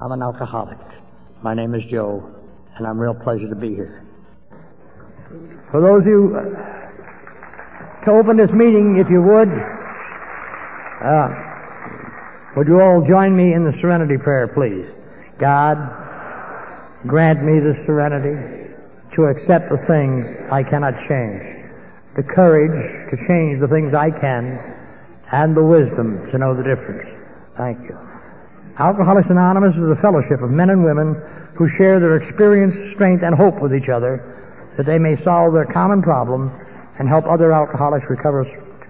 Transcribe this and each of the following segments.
I'm an alcoholic. My name is Joe, and I'm real pleasure to be here. For those of you, to open this meeting, if you would you all join me in the serenity prayer, please? God, grant me the serenity to accept the things I cannot change, the courage to change the things I can, and the wisdom to know the difference. Thank you. Alcoholics Anonymous is a fellowship of men and women who share their experience, strength, and hope with each other that they may solve their common problem and help other alcoholics recover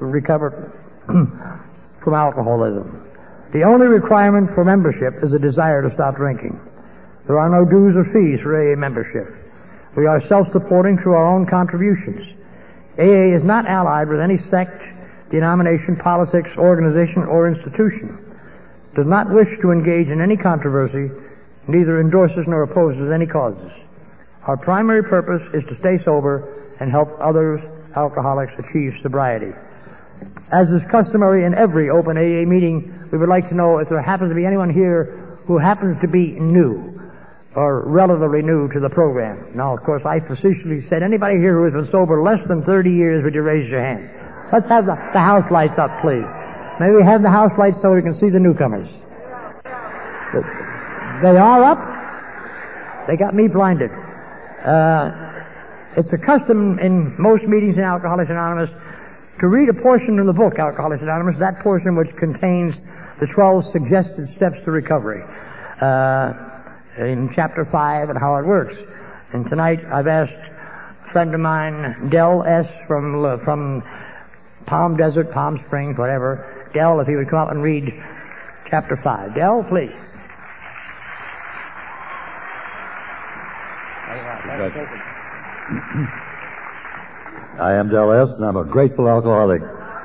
from alcoholism. The only requirement for membership is a desire to stop drinking. There are no dues or fees for AA membership. We are self-supporting through our own contributions. AA is not allied with any sect, denomination, politics, organization, or institution. Does not wish to engage in any controversy, neither endorses nor opposes any causes. Our primary purpose is to stay sober and help others alcoholics achieve sobriety. As is customary in every open AA meeting, we would like to know if there happens to be anyone here who happens to be new or relatively new to the program. Now, of course, I facetiously said, anybody here who has been sober less than 30 years, would you raise your hand? Let's have the house lights up, please. May we have the house lights so we can see the newcomers? They are up? They got me blinded. It's a custom in most meetings in Alcoholics Anonymous to read a portion of the book, Alcoholics Anonymous, that portion which contains the 12 suggested steps to recovery, in Chapter 5 and how it works. And tonight I've asked a friend of mine, Del S. from Palm Desert, Palm Springs, whatever, Del, if he would come up and read Chapter 5. Del, please. I am Del S., and I'm a grateful alcoholic.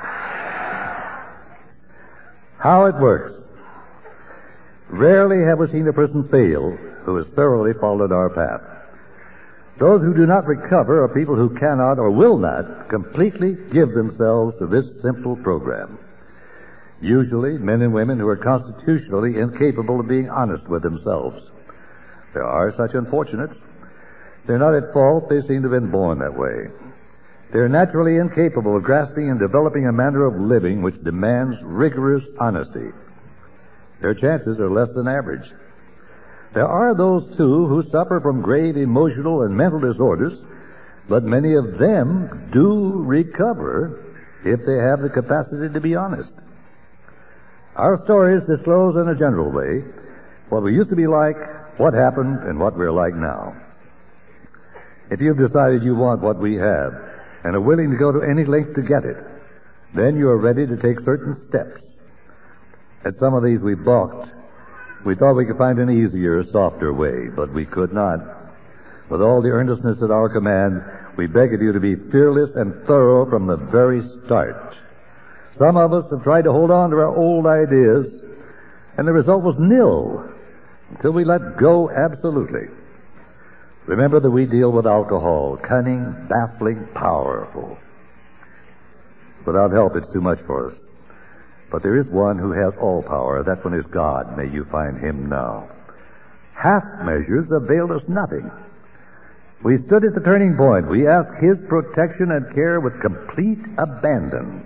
How it works. Rarely have we seen a person fail who has thoroughly followed our path. Those who do not recover are people who cannot or will not completely give themselves to this simple program. Usually men and women who are constitutionally incapable of being honest with themselves. There are such unfortunates. They're not at fault. They seem to have been born that way. They're naturally incapable of grasping and developing a manner of living which demands rigorous honesty. Their chances are less than average. There are those, too, who suffer from grave emotional and mental disorders, but many of them do recover if they have the capacity to be honest. Our stories disclose in a general way what we used to be like, what happened, and what we're like now. If you've decided you want what we have and are willing to go to any length to get it, then you are ready to take certain steps. At some of these we balked. We thought we could find an easier, softer way, but we could not. With all the earnestness at our command, we beg of you to be fearless and thorough from the very start. Some of us have tried to hold on to our old ideas, and the result was nil until we let go absolutely. Remember that we deal with alcohol, cunning, baffling, powerful. Without help, it's too much for us. But there is one who has all power. That one is God. May you find him now. Half measures availed us nothing. We stood at the turning point. We asked his protection and care with complete abandon.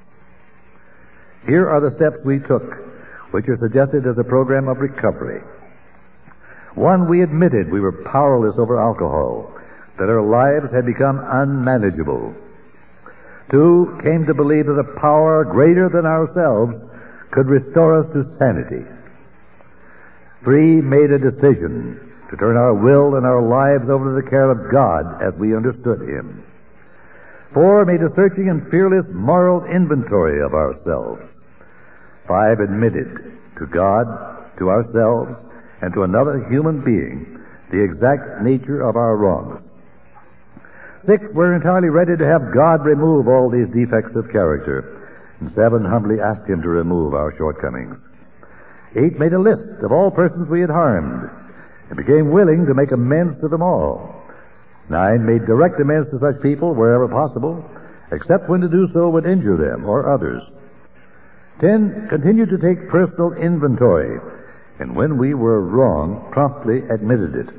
Here are the steps we took, which are suggested as a program of recovery. 1, we admitted we were powerless over alcohol, that our lives had become unmanageable. 2, came to believe that a power greater than ourselves could restore us to sanity. 3, made a decision to turn our will and our lives over to the care of God as we understood him. 4, made a searching and fearless moral inventory of ourselves. 5, admitted to God, to ourselves, and to another human being the exact nature of our wrongs. 6, we're entirely ready to have God remove all these defects of character. And 7, humbly asked him to remove our shortcomings. 8, made a list of all persons we had harmed and became willing to make amends to them all. 9, made direct amends to such people wherever possible, except when to do so would injure them or others. 10, continued to take personal inventory and when we were wrong, promptly admitted it.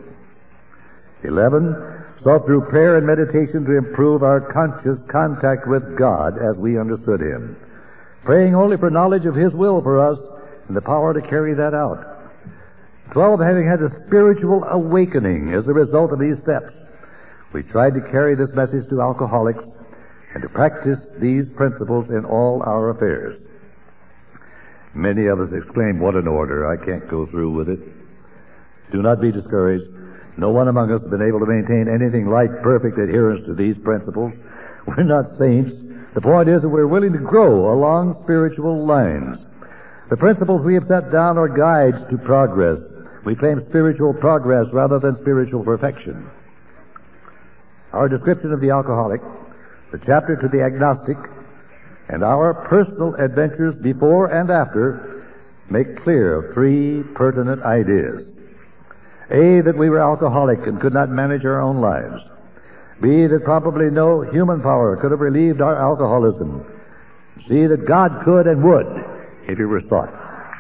11, sought through prayer and meditation to improve our conscious contact with God as we understood Him, praying only for knowledge of His will for us and the power to carry that out. 12, having had a spiritual awakening as a result of these steps, we tried to carry this message to alcoholics and to practice these principles in all our affairs. Many of us exclaim, "What an order, I can't go through with it." Do not be discouraged. No one among us has been able to maintain anything like perfect adherence to these principles. We're not saints. The point is that we're willing to grow along spiritual lines. The principles we have set down are guides to progress. We claim spiritual progress rather than spiritual perfection. Our description of the alcoholic, the chapter to the agnostic, and our personal adventures before and after make clear 3 pertinent ideas. A, that we were alcoholic and could not manage our own lives. B, that probably no human power could have relieved our alcoholism. C, that God could and would if He were sought.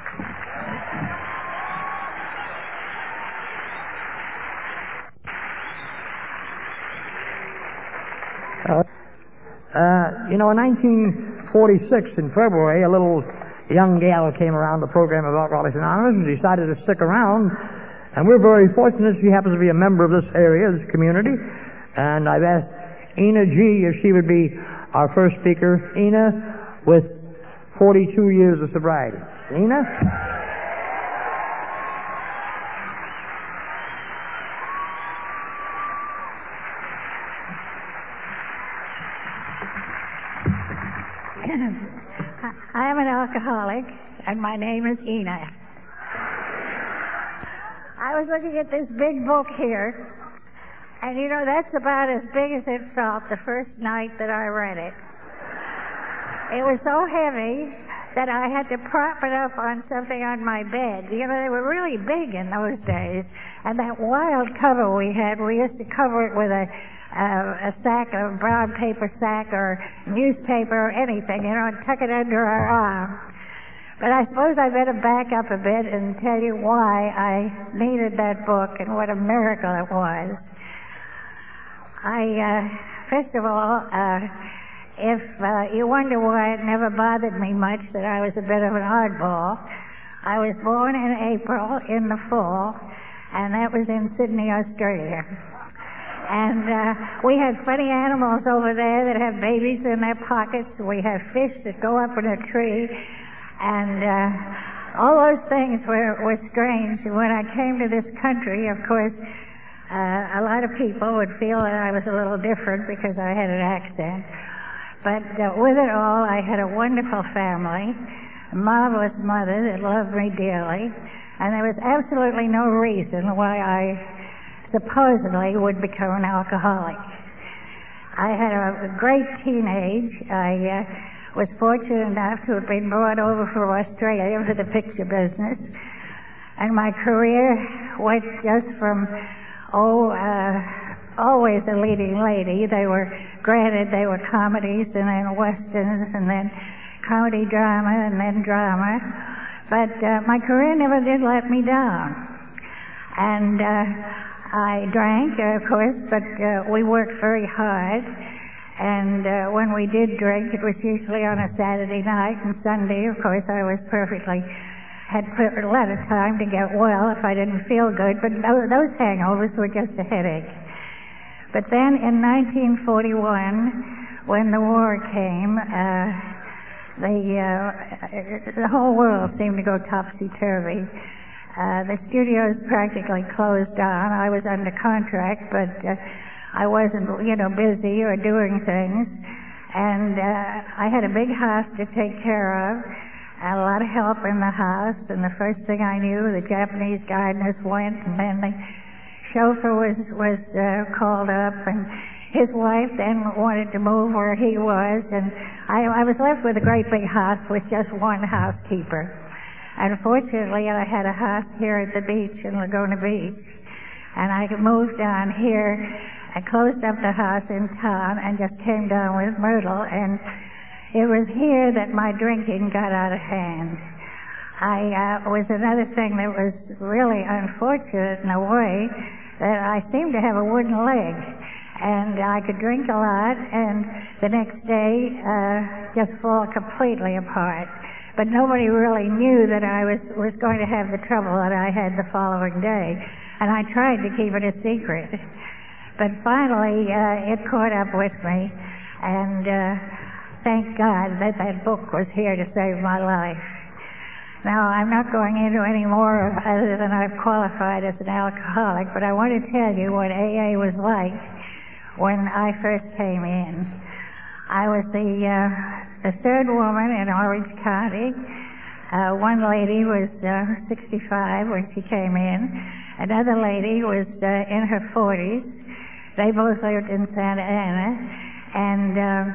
In 1946, in February, a little young gal came around the program of Alcoholics Anonymous and decided to stick around. And we're very fortunate she happens to be a member of this area, this community. And I've asked Ina G. if she would be our first speaker. Ina, with 42 years of sobriety. Ina? I'm an alcoholic, and my name is Ina. I was looking at this big book here, and that's about as big as it felt the first night that I read it. It was so heavy that I had to prop it up on something on my bed. They were really big in those days, and that wild cover we had, we used to cover it with a sack, a brown paper sack or newspaper or anything, and tuck it under our arm. But I suppose I better back up a bit and tell you why I needed that book and what a miracle it was. First of all, if you wonder why it never bothered me much that I was a bit of an oddball, I was born in April in the fall, and that was in Sydney, Australia. And we had funny animals over there that have babies in their pockets. We have fish that go up in a tree. And all those things were strange. When I came to this country, of course, a lot of people would feel that I was a little different because I had an accent. But with it all, I had a wonderful family, a marvelous mother that loved me dearly, and there was absolutely no reason why I supposedly would become an alcoholic. I had a great teenage. I was fortunate enough to have been brought over from Australia for the picture business, and my career went just from always a leading lady. They were comedies and then westerns and then comedy drama and then drama, but my career never did let me down. And I drank, of course, but we worked very hard. And when we did drink, it was usually on a Saturday night, and Sunday, of course, I was had a lot of time to get well if I didn't feel good, but those hangovers were just a headache. But then in 1941, when the war came, the whole world seemed to go topsy-turvy. The studios practically closed down. I was under contract, but I wasn't, busy or doing things. And I had a big house to take care of, and a lot of help in the house. And the first thing I knew, the Japanese gardeners went, and then the chauffeur was called up, and his wife then wanted to move where he was. And I was left with a great big house with just one housekeeper. Unfortunately, I had a house here at the beach in Laguna Beach, and I moved down here. I closed up the house in town and just came down with Myrtle, and it was here that my drinking got out of hand. was another thing that was really unfortunate in a way, that I seemed to have a wooden leg. And I could drink a lot, and the next day just fall completely apart. But nobody really knew that I was going to have the trouble that I had the following day. And I tried to keep it a secret. But finally, it caught up with me. And thank God that that book was here to save my life. Now, I'm not going into any more other than I've qualified as an alcoholic, but I want to tell you what AA was like when I first came in. I was the third woman in Orange County. One lady was 65 when she came in. Another lady was in her 40s. They both lived in Santa Ana. And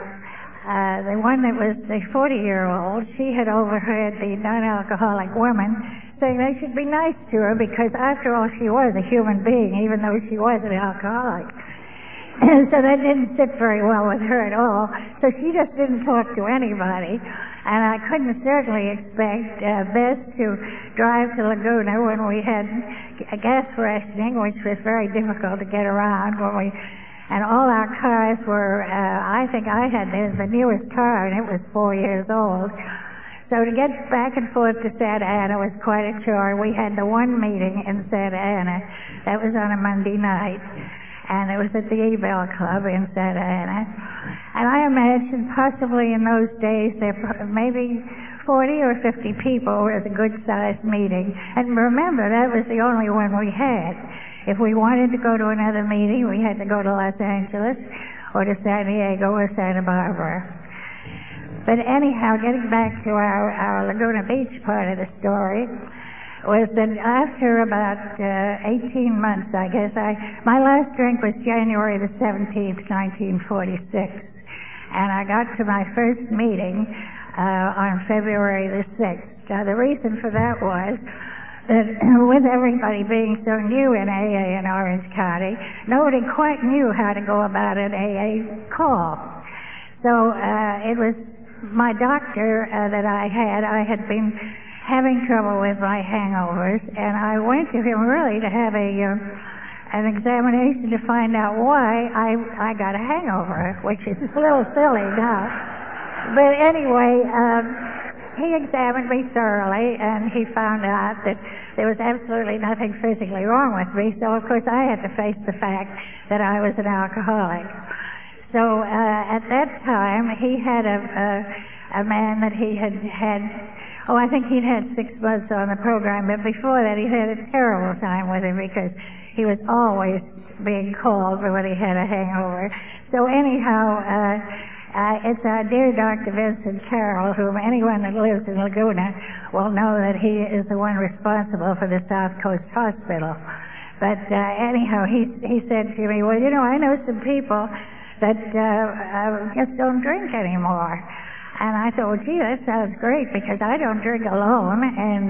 the one that was the 40-year-old, she had overheard the non-alcoholic woman saying they should be nice to her because, after all, she was a human being, even though she was an alcoholic. And so that didn't sit very well with her at all. So she just didn't talk to anybody. And I couldn't certainly expect Bess to drive to Laguna when we had gas rationing, which was very difficult to get around. And all our cars were, I think I had the newest car, and it was 4 years old. So to get back and forth to Santa Ana was quite a chore. We had the one meeting in Santa Ana. That was on a Monday night. And it was at the Ebell Club in Santa Ana. And I imagine possibly in those days there maybe 40 or 50 people. It was a good-sized meeting. And remember, that was the only one we had. If we wanted to go to another meeting, we had to go to Los Angeles or to San Diego or Santa Barbara. But anyhow, getting back to our Laguna Beach part of the story, was that after about 18 months, I guess, my last drink was January the 17th, 1946. And I got to my first meeting on February the 6th. Now, the reason for that was that with everybody being so new in AA in Orange County, nobody quite knew how to go about an AA call. So it was my doctor that I had been having trouble with my hangovers, and I went to him really to have an examination to find out why I got a hangover, which is a little silly now. But anyway, he examined me thoroughly, and he found out that there was absolutely nothing physically wrong with me, so of course I had to face the fact that I was an alcoholic. So at that time, he had a man that he had I think he'd had 6 months on the program, but before that he had a terrible time with him because he was always being called when he had a hangover. So anyhow, it's our dear Dr. Vincent Carroll, whom anyone that lives in Laguna will know that he is the one responsible for the South Coast Hospital. But anyhow, he said to me, well, you know, I know some people that just don't drink anymore. And I thought, well, gee, that sounds great because I don't drink alone, and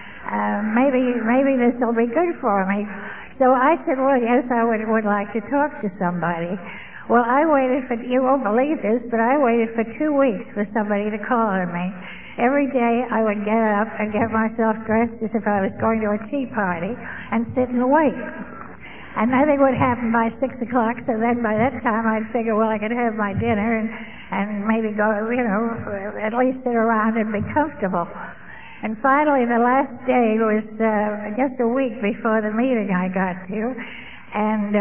maybe this will be good for me. So I said, well, yes, I would like to talk to somebody. Well, I waited for, you won't believe this, but I waited for 2 weeks for somebody to call on me. Every day I would get up and get myself dressed as if I was going to a tea party and sit and wait. And nothing would happen by 6 o'clock, so then by that time I'd figure, well, I could have my dinner and maybe go, you know, at least sit around and be comfortable. And finally, the last day was just a week before the meeting I got to, and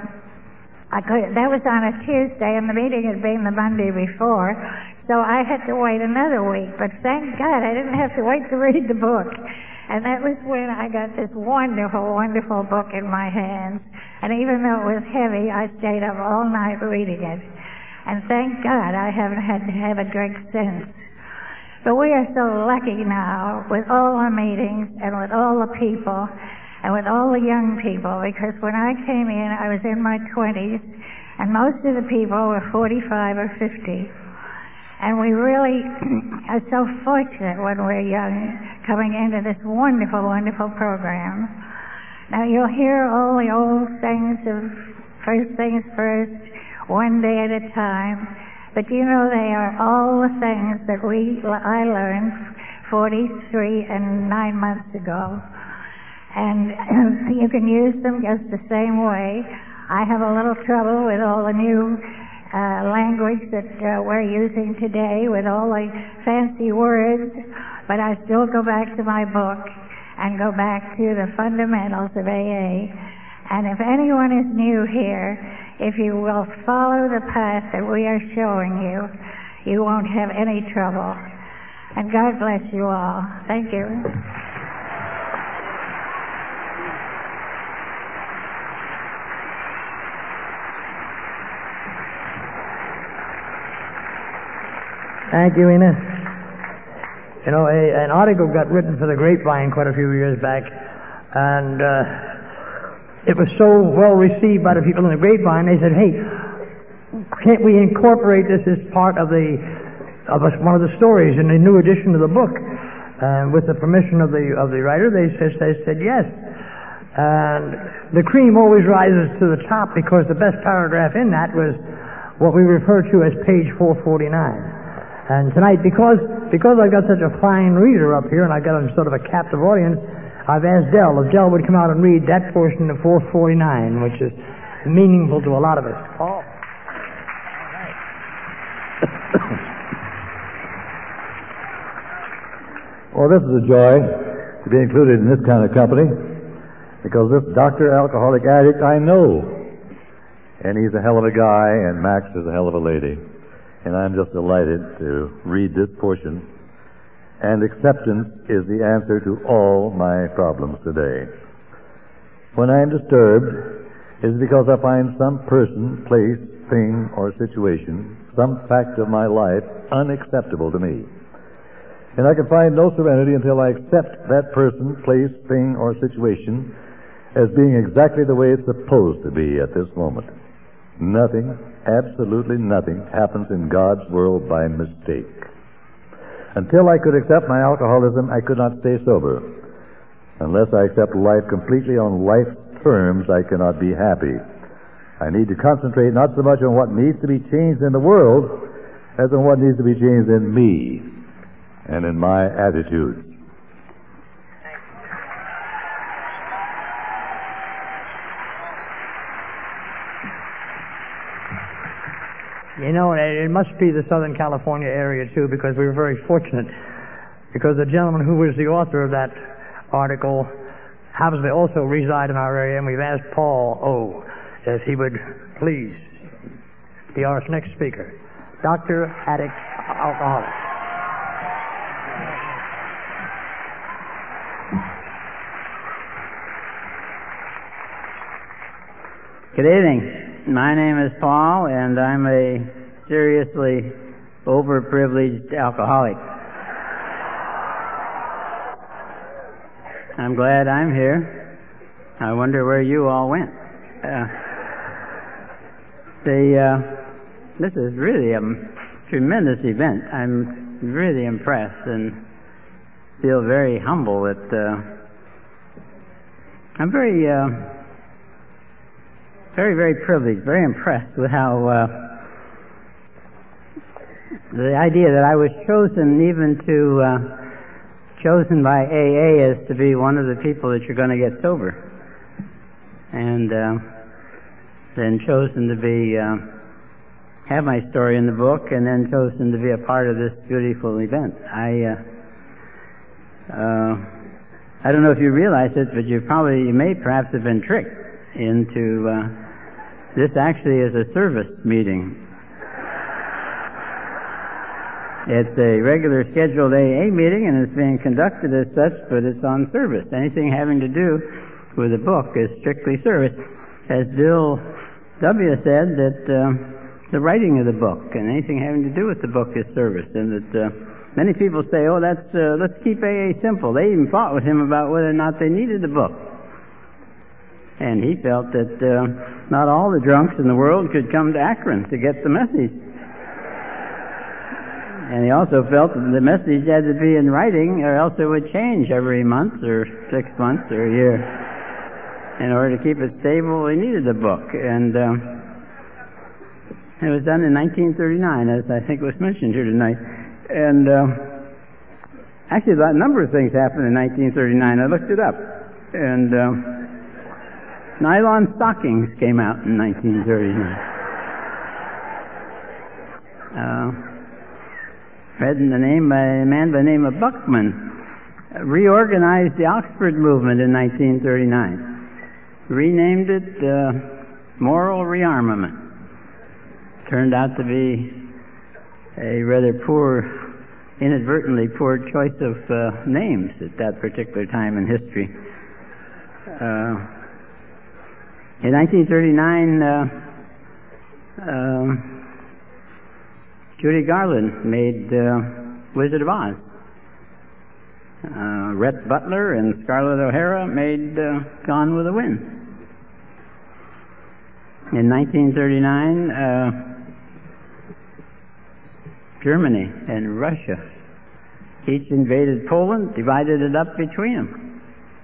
that was on a Tuesday, and the meeting had been the Monday before, so I had to wait another week. But thank God I didn't have to wait to read the book. And that was when I got this wonderful, wonderful book in my hands. And even though it was heavy, I stayed up all night reading it. And thank God I haven't had to have a drink since. But we are so lucky now with all the meetings and with all the people and with all the young people, because when I came in, I was in my 20s, and most of the people were 45 or 50. And we really are so fortunate when we're young coming into this wonderful, wonderful program. Now you'll hear all the old things of first things first, one day at a time. But you know, they are all the things that I learned 43 and 9 months ago. And you can use them just the same way. I have a little trouble with all the new language that we're using today, with all the fancy words, but I still go back to my book and go back to the fundamentals of AA. And if anyone is new here, if you will follow the path that we are showing you, you won't have any trouble. And God bless you all. Thank you. Thank you, Ina. You know, an article got written for the Grapevine quite a few years back, and it was so well received by the people in the Grapevine, they said, hey, can't we incorporate this as part of one of the stories in the new edition of the book? And with the permission of the writer, they said yes. And the cream always rises to the top, because the best paragraph in that was what we refer to as page 449. And tonight, because I've got such a fine reader up here, and I've got a sort of a captive audience, I've asked Del if Del would come out and read that portion of 449, which is meaningful to a lot of us. Paul. Well, this is a joy to be included in this kind of company, because this Dr. Alcoholic Addict I know, and he's a hell of a guy, and Max is a hell of a lady. And I'm just delighted to read this portion. And acceptance is the answer to all my problems today. When I am disturbed, it is because I find some person, place, thing, or situation, some fact of my life unacceptable to me. And I can find no serenity until I accept that person, place, thing, or situation as being exactly the way it's supposed to be at this moment. Nothing, absolutely nothing, happens in God's world by mistake. Until I could accept my alcoholism, I could not stay sober. Unless I accept life completely on life's terms, I cannot be happy. I need to concentrate not so much on what needs to be changed in the world as on what needs to be changed in me and in my attitudes. You know, it must be the Southern California area, too, because we were very fortunate, because the gentleman who was the author of that article happens to also reside in our area, and we've asked Paul O. if he would please be our next speaker. Dr. Addict Alcoholic. Good evening. My name is Paul, and I'm a seriously overprivileged alcoholic. I'm glad I'm here. I wonder where you all went. This is really a tremendous event. I'm really impressed and feel very humble that I'm very privileged, very impressed with how the idea that I was chosen by AA as to be one of the people that you're going to get sober, and then chosen to be have my story in the book, and then chosen to be a part of this beautiful event. I don't know if you realize it, but you may perhaps have been tricked into this actually is a service meeting. It's a regular scheduled AA meeting, and it's being conducted as such, but it's on service. Anything having to do with the book is strictly service. As Bill W. said, that the writing of the book and anything having to do with the book is service, and that many people say, oh, let's keep AA simple. They even fought with him about whether or not they needed the book. And he felt that not all the drunks in the world could come to Akron to get the message. And he also felt that the message had to be in writing, or else it would change every month or 6 months or a year. In order to keep it stable, he needed the book. And it was done in 1939, as I think was mentioned here tonight. And Actually, a number of things happened in 1939. I looked it up. And nylon stockings came out in 1939. Read in the name by a man by the name of Buckman, reorganized the Oxford movement in 1939, renamed it Moral Rearmament. Turned out to be a rather inadvertently poor choice of names at that particular time in history. In 1939, Judy Garland made Wizard of Oz. Rhett Butler and Scarlett O'Hara made Gone with the Wind. In 1939, Germany and Russia each invaded Poland, divided it up between them.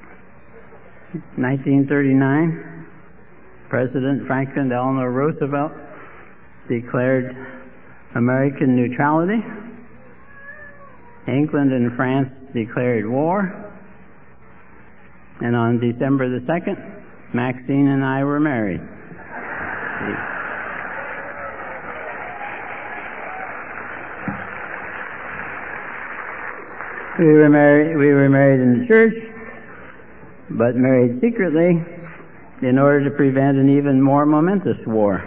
1939, President Franklin Delano Roosevelt declared American neutrality. England and France declared war. And on December the 2nd, Maxine and I were married. We were married in the church, but married secretly in order to prevent an even more momentous war.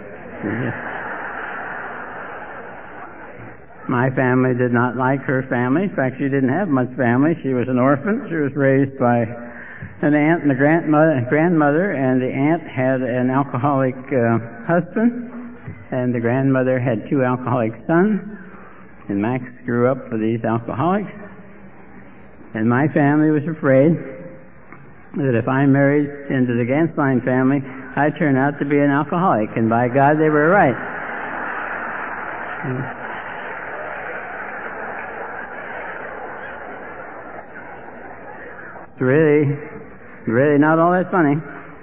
My family did not like her family. In fact, she didn't have much family. She was an orphan. She was raised by an aunt and a grandmother, and the aunt had an alcoholic husband, and the grandmother had 2 alcoholic sons, and Max grew up with these alcoholics. And my family was afraid that if I married into the Gansline family, I'd turn out to be an alcoholic, and by God, they were right. It's really not all that funny.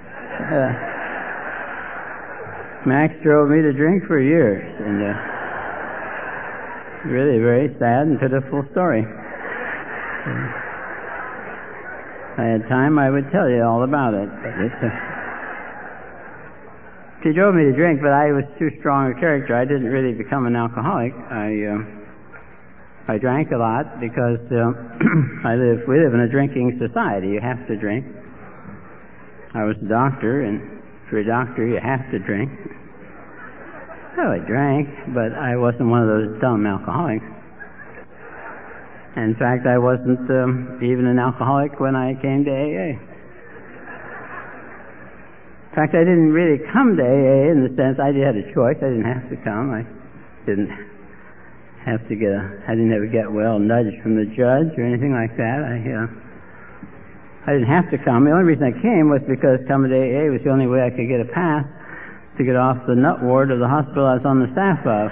Max drove me to drink for years, and really a very sad and pitiful story. If I had time, I would tell you all about it. But she drove me to drink, but I was too strong a character. I didn't really become an alcoholic. I drank a lot because we live in a drinking society. You have to drink. I was a doctor, and for a doctor, you have to drink. Well, I drank, but I wasn't one of those dumb alcoholics. In fact, I wasn't even an alcoholic when I came to AA. In fact, I didn't really come to AA in the sense I had a choice. I didn't have to come. I didn't have to I didn't ever get well nudged from the judge or anything like that. I didn't have to come. The only reason I came was because coming to AA was the only way I could get a pass to get off the nut ward of the hospital I was on the staff of.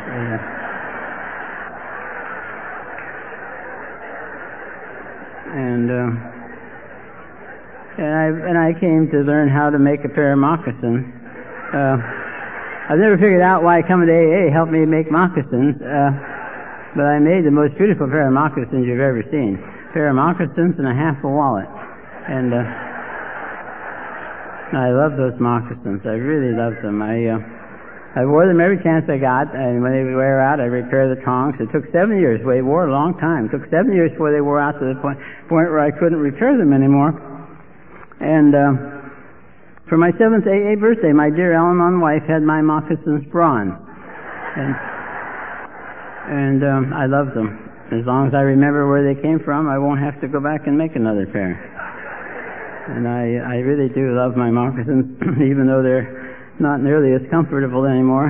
And I came to learn how to make a pair of moccasins. I've never figured out why coming to AA helped me make moccasins, but I made the most beautiful pair of moccasins you've ever seen. A pair of moccasins and a half a wallet. And I love those moccasins. I really loved them. I wore them every chance I got, and when they would wear out, I'd repair the tongs. It took 7 years. They wore a long time. It took 7 years before they wore out to the point where I couldn't repair them anymore. And for my 7th AA birthday, my dear Al-Anon wife had my moccasins bronze. And I love them. As long as I remember where they came from, I won't have to go back and make another pair. And I really do love my moccasins, even though they're not nearly as comfortable anymore.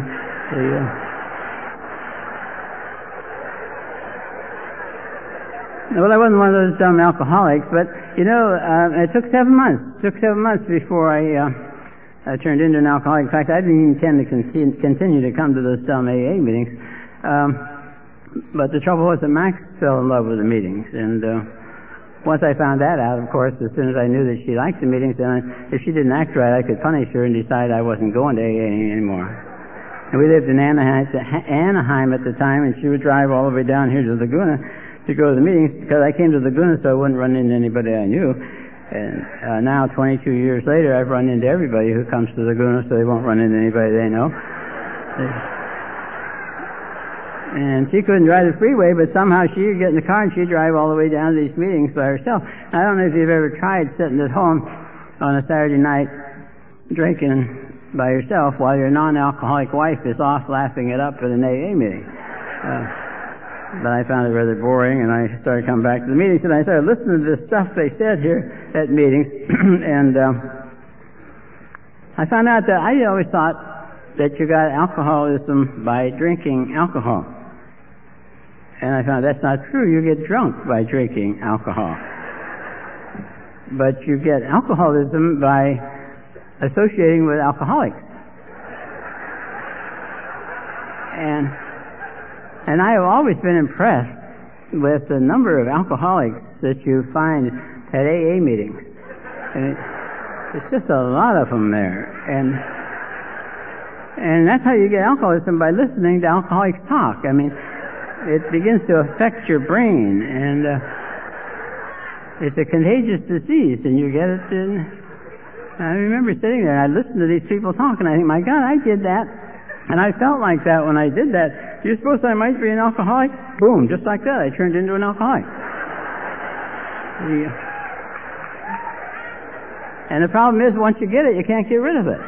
Well, I wasn't one of those dumb alcoholics, but, it took 7 months. It took 7 months before I turned into an alcoholic. In fact, I didn't even intend to continue to come to those dumb AA meetings. But the trouble was that Max fell in love with the meetings, and once I found that out, of course, as soon as I knew that she liked the meetings, then if she didn't act right, I could punish her and decide I wasn't going to AA anymore. And we lived in Anaheim at the time, and she would drive all the way down here to Laguna to go to the meetings, because I came to Laguna so I wouldn't run into anybody I knew. And now, 22 years later, I've run into everybody who comes to Laguna, so they won't run into anybody they know. And she couldn't drive the freeway, but somehow she'd get in the car and she'd drive all the way down to these meetings by herself. I don't know if you've ever tried sitting at home on a Saturday night drinking by yourself while your non-alcoholic wife is off laughing it up at an AA meeting. But I found it rather boring, and I started coming back to the meetings, and I started listening to the stuff they said here at meetings, and I found out that I always thought that you got alcoholism by drinking alcohol. And I found that's not true. You get drunk by drinking alcohol. But you get alcoholism by associating with alcoholics. And I have always been impressed with the number of alcoholics that you find at AA meetings. And it's just a lot of them there. And that's how you get alcoholism, by listening to alcoholics talk. I mean, it begins to affect your brain, and it's a contagious disease, and you get it in. I remember sitting there, and I listened to these people talk, and I think, my God, I did that. And I felt like that when I did that. Do you suppose I might be an alcoholic? Boom, just like that, I turned into an alcoholic. And the problem is, once you get it, you can't get rid of it.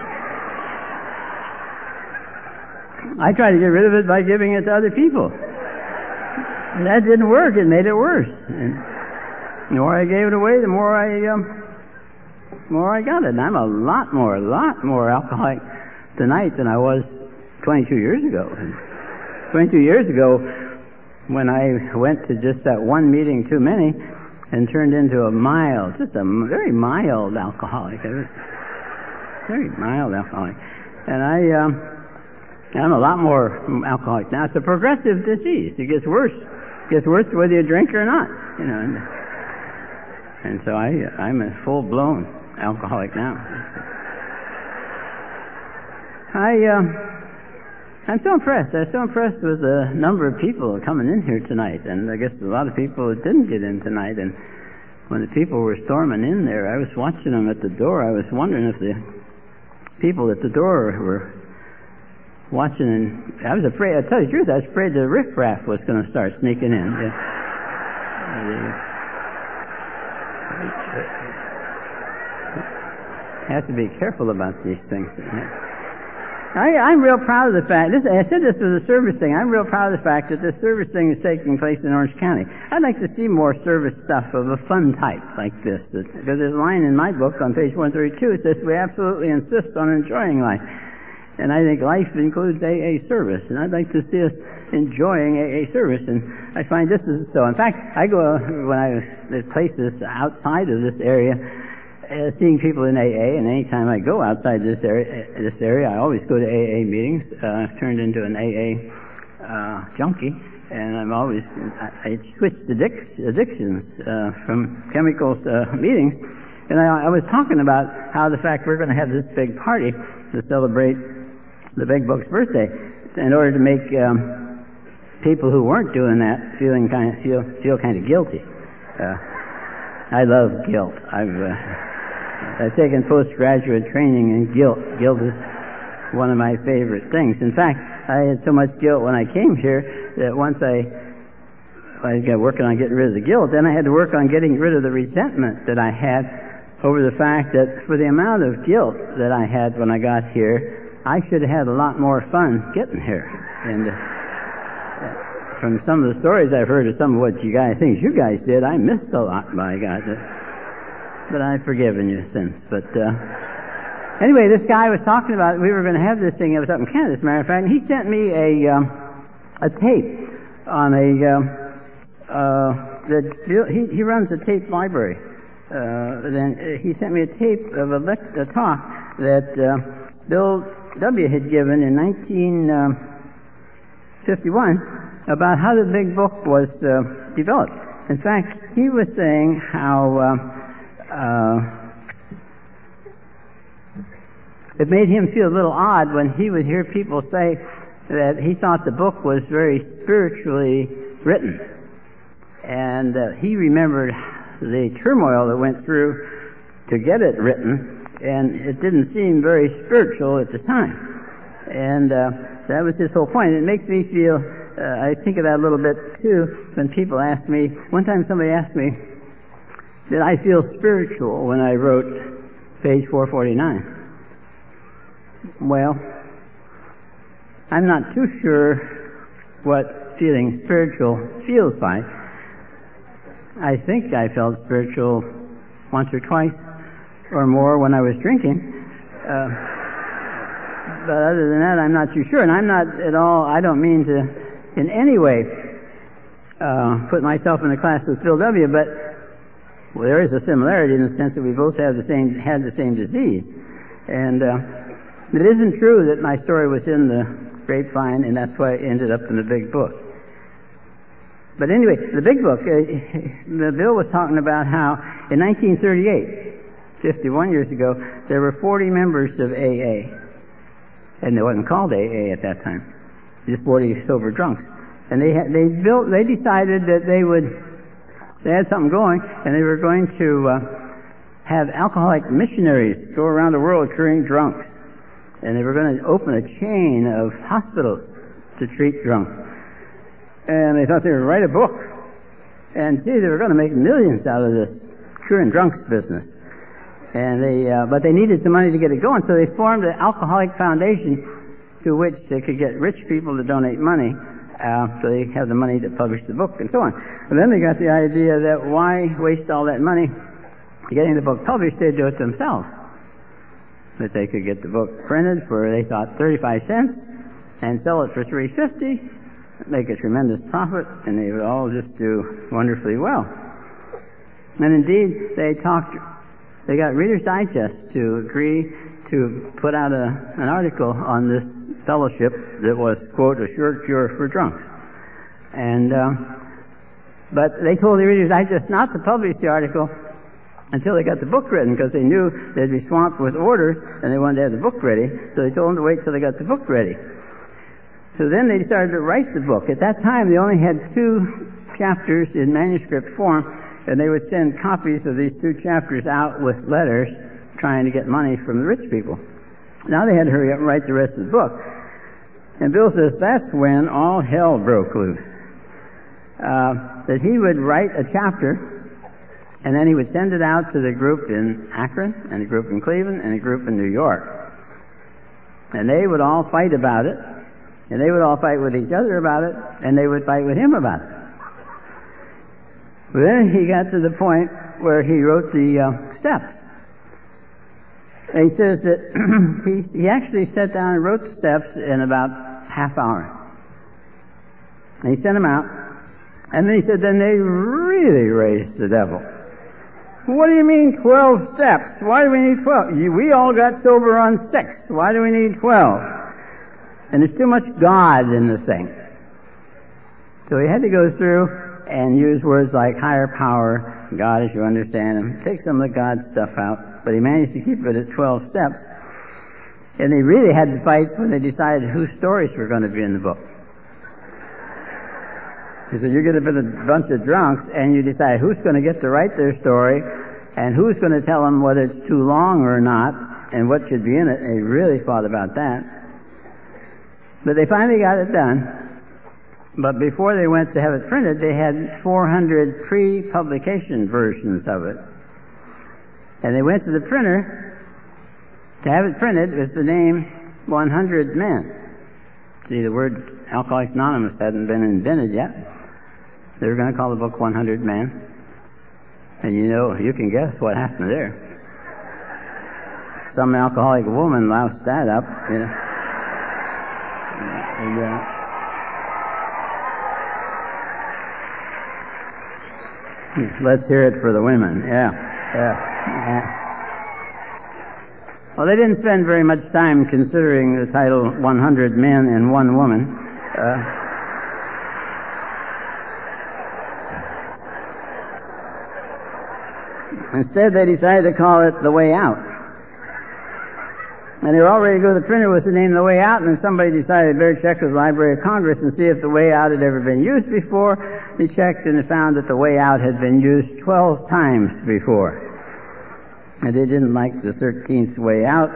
I tried to get rid of it by giving it to other people. And that didn't work. It made it worse. And the more I gave it away, the more I got it. And I'm a lot more alcoholic tonight than I was 22 years ago. And 22 years ago, when I went to just that one meeting too many and turned into a very mild alcoholic. I was very mild alcoholic. And I'm a lot more alcoholic now. It's a progressive disease. It gets worse. It gets worse whether you drink or not, you know. And so I'm a full-blown alcoholic now. I'm so impressed. I'm so impressed with the number of people coming in here tonight. And I guess a lot of people didn't get in tonight. And when the people were storming in there, I was watching them at the door. I was wondering if the people at the door were watching, and I was afraid, I'll tell you the truth, I was afraid the riffraff was going to start sneaking in. You have to be careful about these things. I'm real proud of the fact, I said this was a service thing, I'm real proud of the fact that this service thing is taking place in Orange County. I'd like to see more service stuff of a fun type like this, because there's a line in my book on page 132, it says, we absolutely insist on enjoying life. And I think life includes AA service, and I'd like to see us enjoying AA service, and I find this is so. In fact, I go, when I was at places outside of this area, seeing people in AA, and anytime I go outside this area, I always go to AA meetings. I've turned into an AA junkie, and I switched addictions from chemicals to meetings. And I was talking about how the fact we're going to have this big party to celebrate the Big Book's birthday, in order to make people who weren't doing that feel kind of guilty. I love guilt. I've taken postgraduate training in guilt. Guilt is one of my favorite things. In fact, I had so much guilt when I came here that once I got working on getting rid of the guilt, then I had to work on getting rid of the resentment that I had over the fact that for the amount of guilt that I had when I got here, I should have had a lot more fun getting here. And from some of the stories I've heard of some of what things you guys did, I missed a lot, by God. But I've forgiven you since. But anyway, this guy was talking about, we were going to have this thing, it was up in Canada, as a matter of fact, and he sent me a tape on he runs a tape library. Then he sent me a tape of a talk that Bill W. had given in 1951 about how the Big Book was developed. In fact, he was saying how it made him feel a little odd when he would hear people say that he thought the book was very spiritually written. And he remembered the turmoil that went through to get it written, and it didn't seem very spiritual at the time. And that was his whole point. It makes me feel, I think of that a little bit too, when people ask me, one time somebody asked me, did I feel spiritual when I wrote page 449? Well, I'm not too sure what feeling spiritual feels like. I think I felt spiritual once or twice or more when I was drinking. But other than that, I'm not too sure. And I'm not at all, I don't mean to in any way put myself in a class with Phil W., but there is a similarity in the sense that we both had the same disease. And it isn't true that my story was in the grapevine, and that's why it ended up in the big book. But anyway, the big book, Bill was talking about how in 1938, 51 years ago, there were 40 members of AA. And it wasn't called AA at that time. Just 40 sober drunks. And they decided that they had something going, and they were going to have alcoholic missionaries go around the world curing drunks. And they were going to open a chain of hospitals to treat drunks. And they thought they would write a book. And gee, they were going to make millions out of this curing drunks business. And but they needed some money to get it going, so they formed an alcoholic foundation to which they could get rich people to donate money, so they have the money to publish the book and so on. And then they got the idea that why waste all that money getting the book published? They'd do it themselves. That they could get the book printed for, they thought, 35 cents and sell it for $3.50, make a tremendous profit, and they would all just do wonderfully well. And indeed, they got Reader's Digest to agree to put out an article on this fellowship that was, quote, a sure cure for drunks. And but they told the Reader's Digest not to publish the article until they got the book written, because they knew they'd be swamped with orders, and they wanted to have the book ready, so they told them to wait till they got the book ready. So then they started to write the book. At that time, they only had 2 chapters in manuscript form, and they would send copies of these 2 chapters out with letters trying to get money from the rich people. Now they had to hurry up and write the rest of the book. And Bill says that's when all hell broke loose. That he would write a chapter, and then he would send it out to the group in Akron, and a group in Cleveland, and a group in New York. And they would all fight about it, and they would all fight with each other about it, and they would fight with him about it. But then he got to the point where he wrote the steps. And he says that he actually sat down and wrote the steps in about half hour. And he sent them out. And then he said, then they really raised the devil. What do you mean 12 steps? Why do we need 12? We all got sober on 6. Why do we need 12? And there's too much God in this thing. So he had to go through and use words like higher power, God as you understand him, take some of the God stuff out, but he managed to keep it at 12 steps. And they really had the fights when they decided whose stories were going to be in the book. He said, you get a bunch of drunks, and you decide who's going to get to write their story, and who's going to tell them whether it's too long or not, and what should be in it. They really fought about that. But they finally got it done. But before they went to have it printed, they had 400 pre-publication versions of it. And they went to the printer to have it printed with the name 100 Men. See, the word Alcoholics Anonymous hadn't been invented yet. They were going to call the book 100 Men. And you can guess what happened there. Some alcoholic woman loused that up, Let's hear it for the women. Yeah. Well, they didn't spend very much time considering the title 100 Men and One Woman. Instead, they decided to call it The Way Out. And they were all ready to go to the printer with the name The Way Out, and then somebody decided they better check with the Library of Congress and see if The Way Out had ever been used before. They checked and they found that The Way Out had been used 12 times before. And they didn't like the 13th Way Out.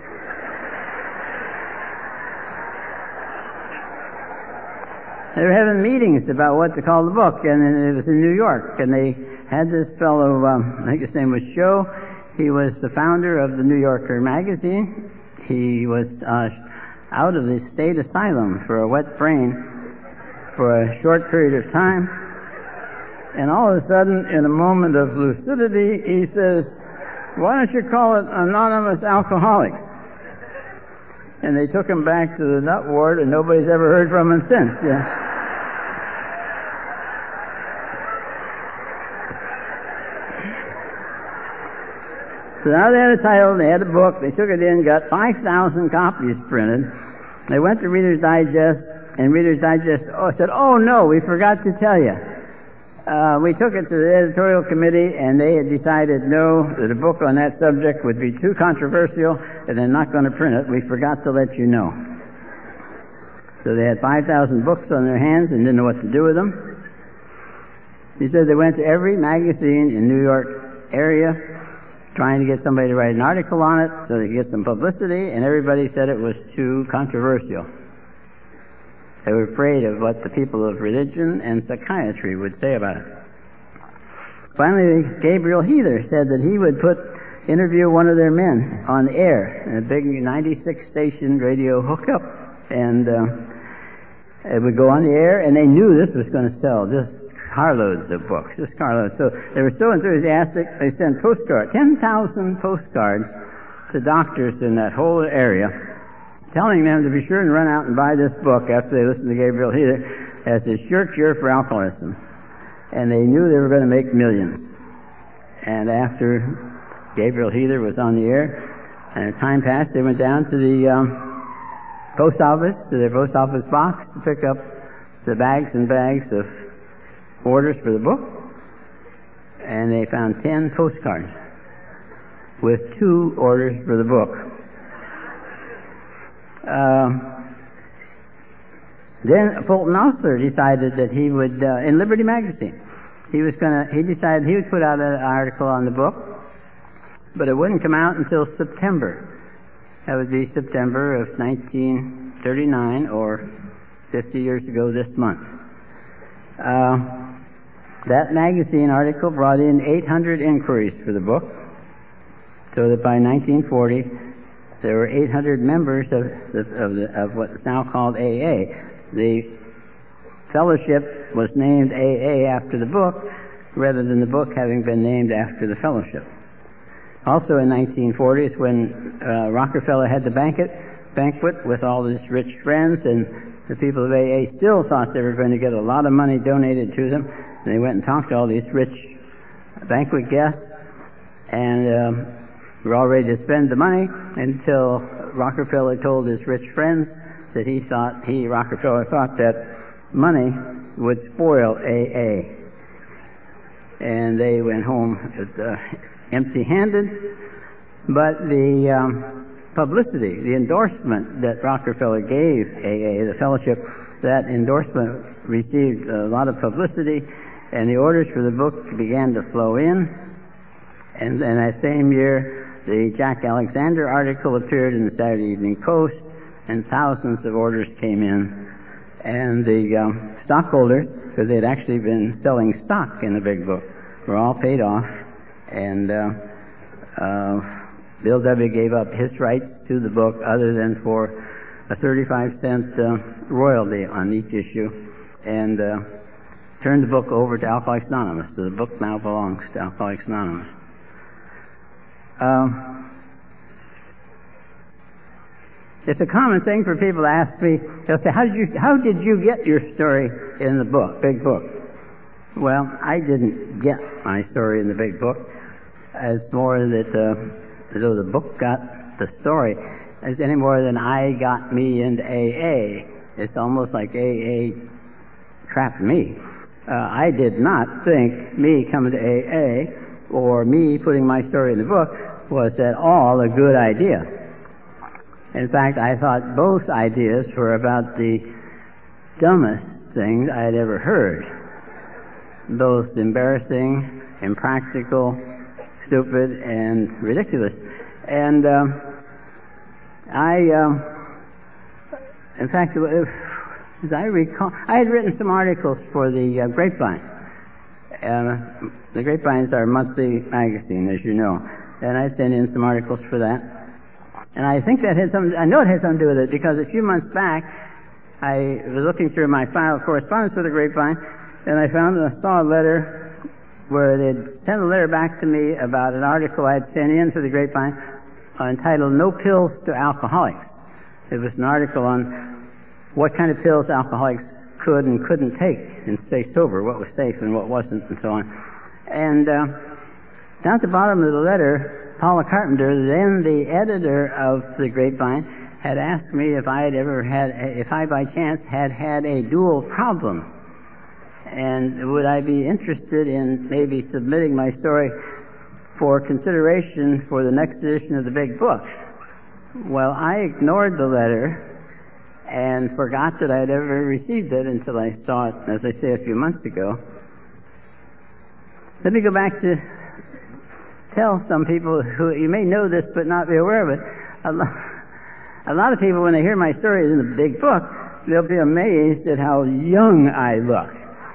They were having meetings about what to call the book, and it was in New York, and they had this fellow, I think his name was Shaw. He was the founder of the New Yorker magazine. He was out of the state asylum for a wet brain for a short period of time, and all of a sudden, in a moment of lucidity, he says, "Why don't you call it Anonymous Alcoholics?" And they took him back to the nut ward, and nobody's ever heard from him since. Yeah. So now they had a title, they had a book, they took it in, got 5,000 copies printed. They went to Reader's Digest, and Reader's Digest said, "Oh no, we forgot to tell you. We took it to the editorial committee, and they had decided no, that a book on that subject would be too controversial, and they're not going to print it. We forgot to let you know." So they had 5,000 books on their hands and didn't know what to do with them. He said they went to every magazine in New York area trying to get somebody to write an article on it so they could get some publicity, and everybody said it was too controversial. They were afraid of what the people of religion and psychiatry would say about it. Finally, Gabriel Heather said that he would interview one of their men on the air, in a big 96-station radio hookup, and it would go on the air, and they knew this was going to sell, just carloads of books, just carloads. So they were so enthusiastic, they sent postcards, 10,000 postcards to doctors in that whole area, telling them to be sure and run out and buy this book after they listened to Gabriel Heather as a sure cure for alcoholism. And they knew they were going to make millions. And after Gabriel Heather was on the air, and time passed, they went down to the post office, to their post office box to pick up the bags and bags of orders for the book, and they found 10 postcards with 2 orders for the book. Then Fulton Osler decided that he would, in Liberty Magazine, he decided he would put out an article on the book, but it wouldn't come out until September. That would be September of 1939, or 50 years ago this month. That magazine article brought in 800 inquiries for the book, so that by 1940 there were 800 members of what's now called AA. The fellowship was named AA after the book, rather than the book having been named after the fellowship. Also in 1940 is when Rockefeller had the banquet with all his rich friends, and the people of AA still thought they were going to get a lot of money donated to them. And they went and talked to all these rich banquet guests, and were all ready to spend the money until Rockefeller told his rich friends that Rockefeller thought that money would spoil AA. And they went home empty-handed, but the publicity, the endorsement that Rockefeller gave AA, the fellowship, that endorsement received a lot of publicity, and the orders for the book began to flow in. And then that same year, the Jack Alexander article appeared in the Saturday Evening Post, and thousands of orders came in. And the stockholders, because they had actually been selling stock in the big book, were all paid off. And Bill W. gave up his rights to the book other than for a 35-cent royalty on each issue, and turned the book over to Alcoholics Anonymous. So the book now belongs to Alcoholics Anonymous. It's a common thing for people to ask me, they'll say, how did you get your story in the book, big book? Well, I didn't get my story in the big book. It's more that though the book got the story, it's any more than I got me into AA. It's almost like AA trapped me. I did not think me coming to AA or me putting my story in the book was at all a good idea. In fact, I thought both ideas were about the dumbest things I had ever heard. Both embarrassing, impractical, stupid, and ridiculous. And in fact, as I recall, I had written some articles for the Grapevine. The Grapevine is our monthly magazine, as you know, and I sent in some articles for that. And I think that had I know it had something to do with it, because a few months back, I was looking through my file of correspondence with the Grapevine, and I saw a letter where they'd sent a letter back to me about an article I'd sent in for the Grapevine entitled "No Pills to Alcoholics." It was an article on what kind of pills alcoholics could and couldn't take and stay sober, what was safe and what wasn't, and so on. And down at the bottom of the letter, Paula Carpenter, then the editor of the Grapevine, had asked me if I by chance had a dual problem, and would I be interested in maybe submitting my story for consideration for the next edition of the big book. Well, I ignored the letter and forgot that I had ever received it until I saw it, as I say, a few months ago. Let me go back to tell some people who, you may know this but not be aware of it, a lot of people, when they hear my story in the big book, they'll be amazed at how young I look.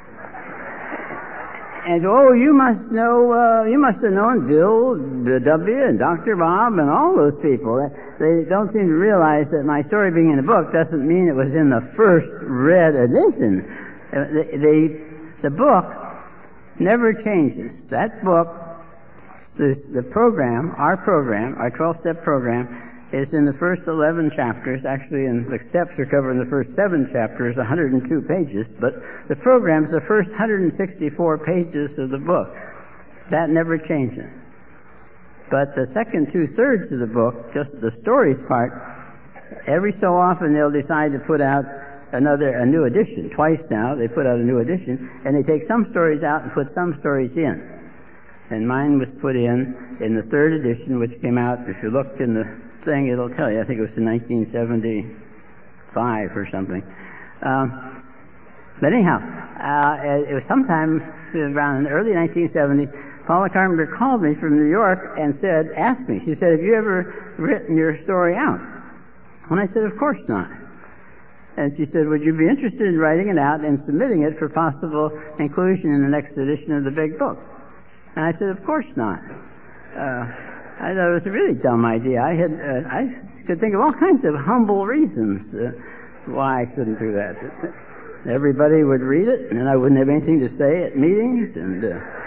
And you must have known Bill W. and Dr. Bob and all those people. They don't seem to realize that my story being in the book doesn't mean it was in the first read edition. The book never changes. That book, the program, our 12-step program, is in the first 11 chapters. Actually, the steps are covered in the first 7 chapters, 102 pages. But the program is the first 164 pages of the book. That never changes. But the second 2/3 of the book, just the stories part, every so often they'll decide to put out a new edition. Twice now they put out a new edition, and they take some stories out and put some stories in. And mine was put in the 3rd edition, which came out, if you look in the thing, it'll tell you. I think it was in 1975 or something. But anyhow, it was sometime around the early 1970s, Paula Carpenter called me from New York and asked me, she said, "Have you ever written your story out?" And I said, "Of course not." And she said, "Would you be interested in writing it out and submitting it for possible inclusion in the next edition of the big book?" And I said, "Of course not." I thought it was a really dumb idea. I could think of all kinds of humble reasons why I shouldn't do that. Everybody would read it, and I wouldn't have anything to say at meetings, and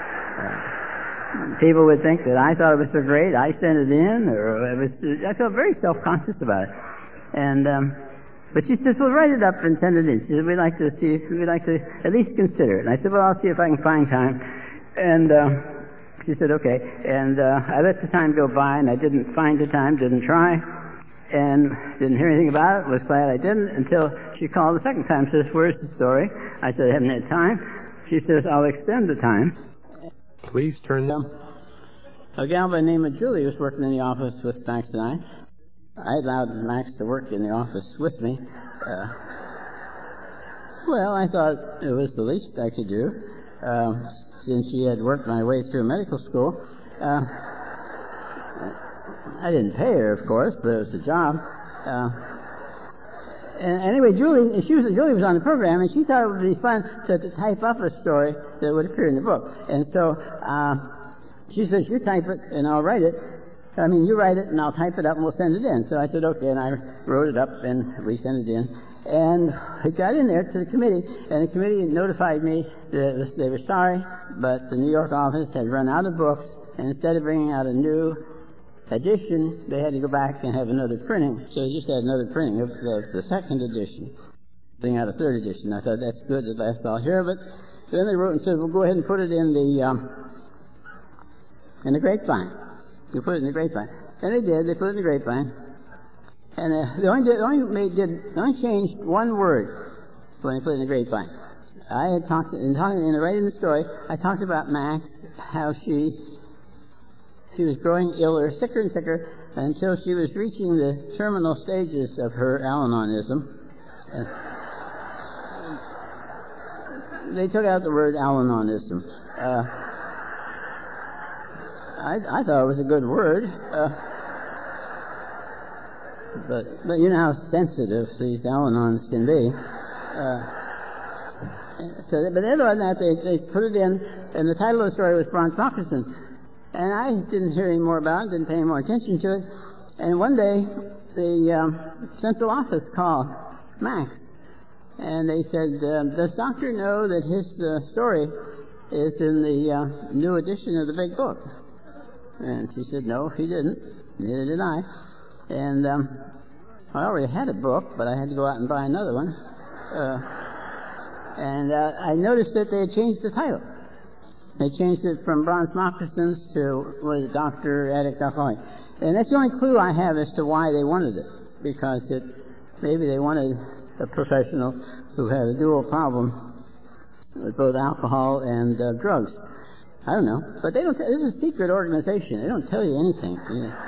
people would think that I thought it was so great I sent it in, I felt very self-conscious about it. And but she said, "Well, write it up and send it in." She said, we'd like to at least consider it. And I said, "Well, I'll see if I can find time." And she said, "Okay." And I let the time go by, and I didn't find the time, didn't try, and didn't hear anything about it. Was glad I didn't until she called the second time. Says, "Where's the story?" I said, "I haven't had time." She says, "I'll extend the time." Please turn them. A gal by the name of Julie was working in the office with Max and I. I allowed Max to work in the office with me. Well, I thought it was the least I could do. Since she had worked my way through medical school. I didn't pay her, of course, but it was a job. And anyway, Julie was on the program, and she thought it would be fun to type up a story that would appear in the book. And so she says, "You type it, and I'll write it. You write it, and I'll type it up, and we'll send it in." So I said, "Okay," and I wrote it up, and we sent it in. And it got in there to the committee, and the committee notified me that they were sorry, but the New York office had run out of books, and instead of bringing out a new edition, they had to go back and have another printing. So they just had another printing of the second edition, bring out a 3rd edition. I thought, that's good, at last I'll hear of it. Then they wrote and said, "Well, go ahead and put it in the Grapevine." You put it in the Grapevine. And they did, they put it in the Grapevine. And they only changed one word when they put it in the Grapevine. I had in writing the story, I talked about Max, how she was growing iller, sicker and sicker, until she was reaching the terminal stages of her Al-Anonism. They took out the word Al-Anonism. I thought it was a good word. But you know how sensitive these Al-Anons can be. But other than that, they put it in, and the title of the story was Bronze Moccasins. And I didn't hear any more about it, didn't pay any more attention to it. And one day, the central office called Max, and they said, does Doctor know that his story is in the new edition of the big book? And she said, no, he didn't. Neither did I. And I already had a book, but I had to go out and buy another one. And I noticed that they had changed the title. They changed it from Bronze Moccasins to Doctor Addict Alcoholic. And that's the only clue I have as to why they wanted it. Because maybe they wanted a professional who had a dual problem with both alcohol and drugs. I don't know. But they don't. This is a secret organization. They don't tell you anything. You know.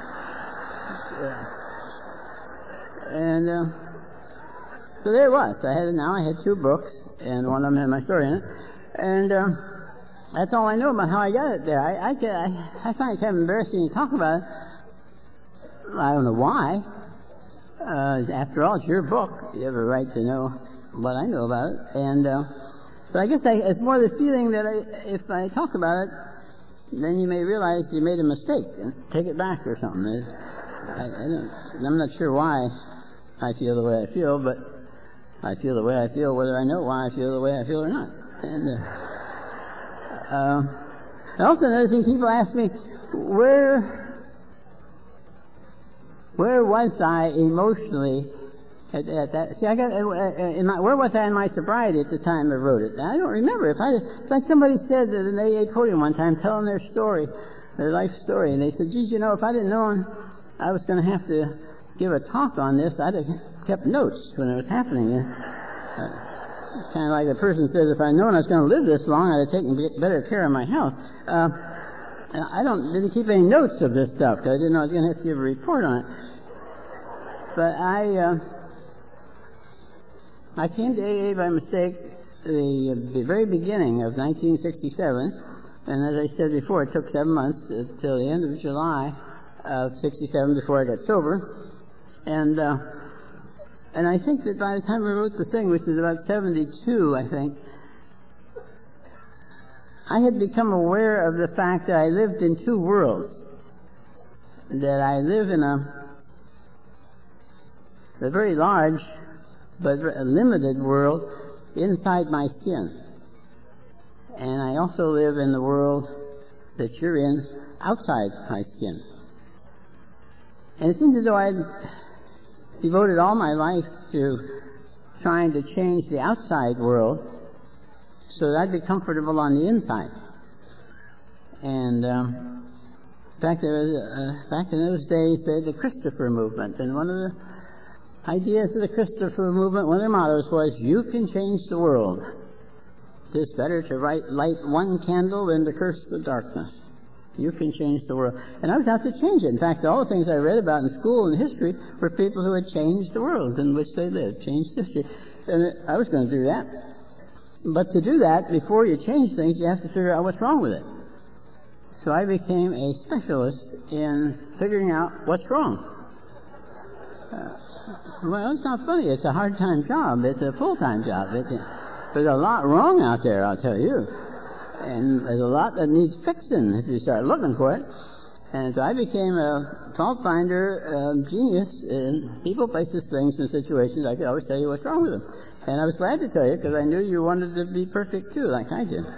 And so there it was. I had two books, and one of them had my story in it. And that's all I know about how I got it there. I find it kind of embarrassing to talk about it. I don't know why. After all, it's your book. You have a right to know what I know about it. And but I guess it's more the feeling that if I talk about it, then you may realize you made a mistake and take it back or something. I'm not sure why I feel the way I feel, but I feel the way I feel whether I know why I feel the way I feel or not. And also another thing, people ask me, where was I emotionally at that? See, where was I in my sobriety at the time I wrote it? I don't remember. It's like somebody said at an AA podium one time, telling their story, their life story, and they said, geez, if I didn't know I was going to have to give a talk on this, I'd have kept notes when it was happening. It's kind of like the person says, if I'd known I was going to live this long, I'd have taken better care of my health. And I didn't keep any notes of this stuff because I didn't know I was going to have to give a report on it. But I came to AA by mistake the very beginning of 1967, and as I said before, it took 7 months until the end of July of 67 before I got sober. And I think that by the time I wrote the thing, which was about 72, I think, I had become aware of the fact that I lived in two worlds. That I live in a very large but a limited world inside my skin. And I also live in the world that you're in outside my skin. And it seemed as though I'd devoted all my life to trying to change the outside world so that I'd be comfortable on the inside. And in fact, there was, back in those days, they had the Christopher movement, and one of the ideas of the Christopher movement, one of their mottos was, you can change the world. It's better to light one candle than to curse the darkness. You can change the world. And I was out to change it. In fact, all the things I read about in school and history were people who had changed the world in which they lived, changed history. And I was going to do that. But to do that, before you change things, you have to figure out what's wrong with it. So I became a specialist in figuring out what's wrong. Well, it's not funny. It's a hard-time job. It's a full-time job. There's a lot wrong out there, I'll tell you. And there's a lot that needs fixing if you start looking for it. And so I became a fault finder, genius in people, places, things, and situations. I could always tell you what's wrong with them. And I was glad to tell you because I knew you wanted to be perfect too, like I did.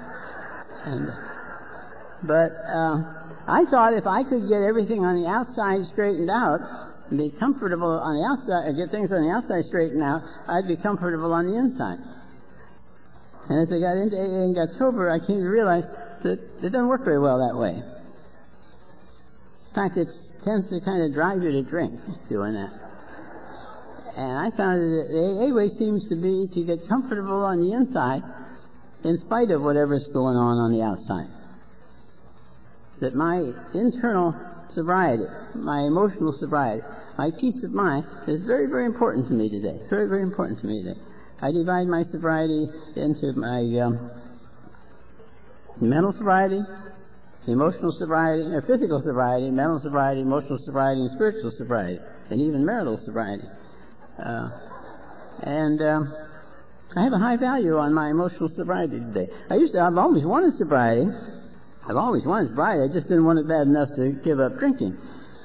But I thought if I could get everything on the outside straightened out, and be comfortable on the outside, get things on the outside straightened out, I'd be comfortable on the inside. And as I got into AA and got sober, I came to realize that it doesn't work very well that way. In fact, it tends to kind of drive you to drink doing that. And I found that the AA way seems to be to get comfortable on the inside in spite of whatever's going on the outside. That my internal sobriety, my emotional sobriety, my peace of mind is very, very important to me today. Very, very important to me today. I divide my sobriety into my mental sobriety, emotional sobriety, or physical sobriety, mental sobriety, emotional sobriety, and spiritual sobriety, and even marital sobriety. I have a high value on my emotional sobriety today. I've always wanted sobriety. I just didn't want it bad enough to give up drinking.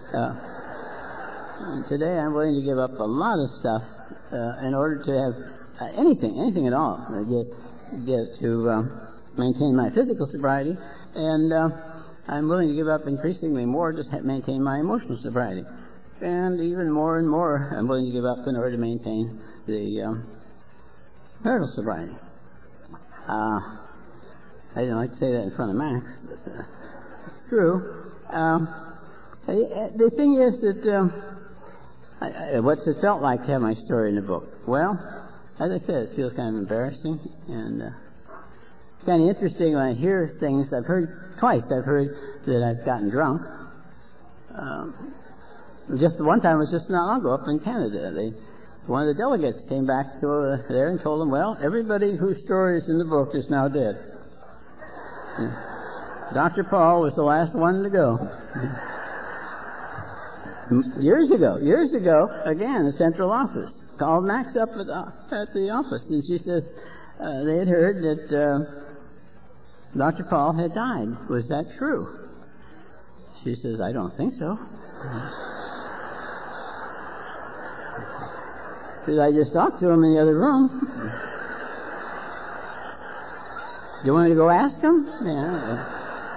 Today I'm willing to give up a lot of stuff in order to have anything at all, get to maintain my physical sobriety, and I'm willing to give up increasingly more to maintain my emotional sobriety. And even more and more I'm willing to give up in order to maintain the marital sobriety. I didn't like to say that in front of Max, but it's true. The thing is that what's it felt like to have my story in the book? Well, as I said, it feels kind of embarrassing, and it's kind of interesting when I hear things. I've heard that I've gotten drunk. Just one time, it was just not long ago up in Canada. One of the delegates came back to there and told them, well, everybody whose story is in the book is now dead. Dr. Paul was the last one to go. Years ago, again, the central office called Max up at the office, and she says they had heard that Dr. Paul had died. Was that true? She says, I don't think so. Because I just talked to him in the other room. You want me to go ask him? Yeah.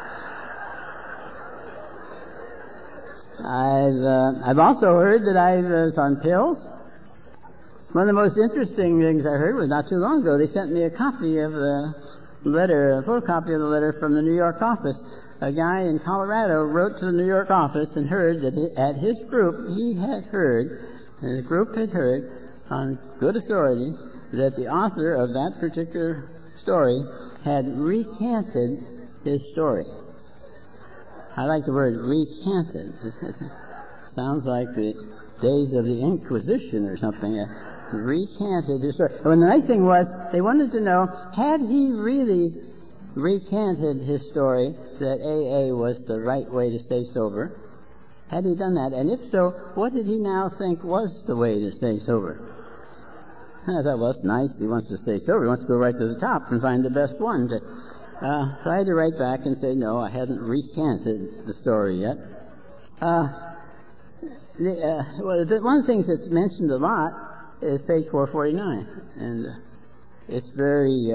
I've also heard that I was on pills. One of the most interesting things I heard was not too long ago. They sent me a copy of the letter, a photocopy of the letter from the New York office. A guy in Colorado wrote to the New York office and heard that at his group he had heard, and the group had heard on good authority, that the author of that particular story had recanted his story. I like the word recanted. It sounds like the days of the Inquisition or something. Recanted his story. And the nice thing was, they wanted to know, had he really recanted his story that AA was the right way to stay sober? Had he done that? And if so, what did he now think was the way to stay sober? And I thought, well, it's nice. He wants to stay sober. He wants to go right to the top and find the best one. So I had to write back and say, no, I hadn't recanted the story yet. One of the things that's mentioned a lot is page 449. And it's very...